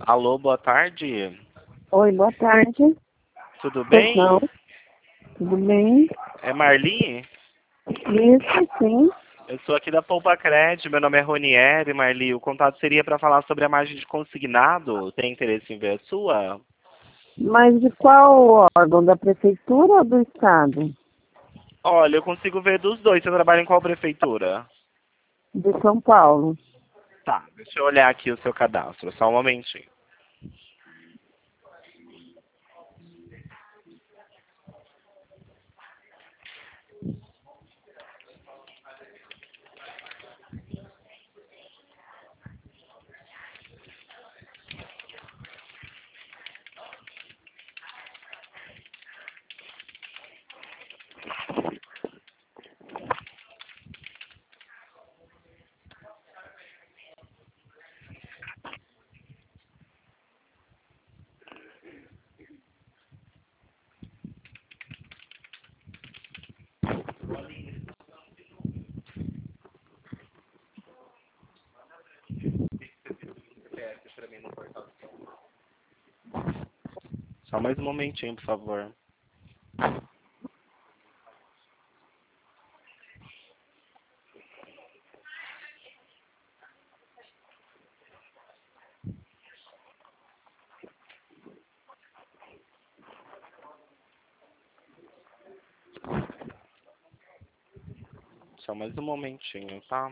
Alô, boa tarde. Oi, boa tarde. Tudo bem? Não, tudo bem? É Marli? Isso, sim. Eu sou aqui da Poupa Cred, meu nome é Ronieri, Marli. O contato seria para falar sobre a margem de consignado. Tem interesse em ver a sua? Mas de qual órgão? Da prefeitura ou do estado? Olha, eu consigo ver dos dois. Você trabalha em qual prefeitura? De São Paulo. Tá, deixa eu olhar aqui o seu cadastro, só um momentinho. Só mais um momentinho, por favor. Só mais um momentinho, tá?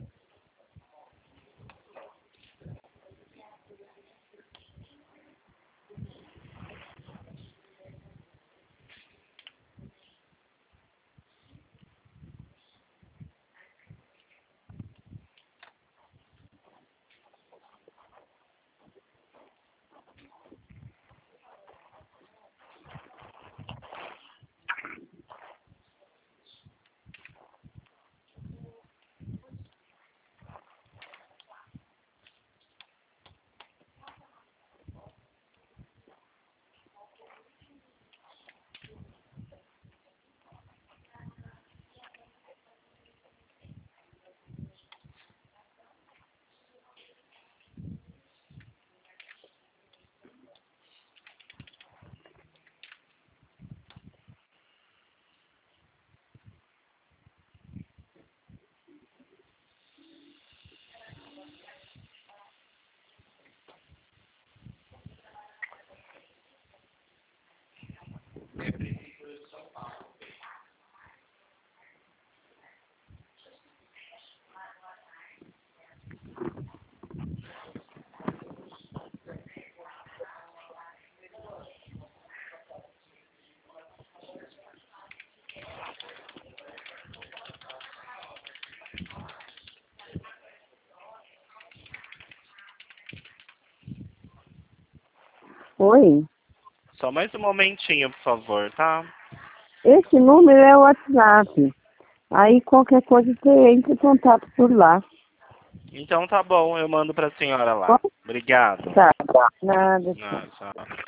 Oi. Só mais um momentinho, por favor, tá? Esse número é o WhatsApp. Aí qualquer coisa você entra em contato por lá. Então tá bom, eu mando pra senhora lá. Bom, Obrigado. tá. Nada, tchau. Tchau.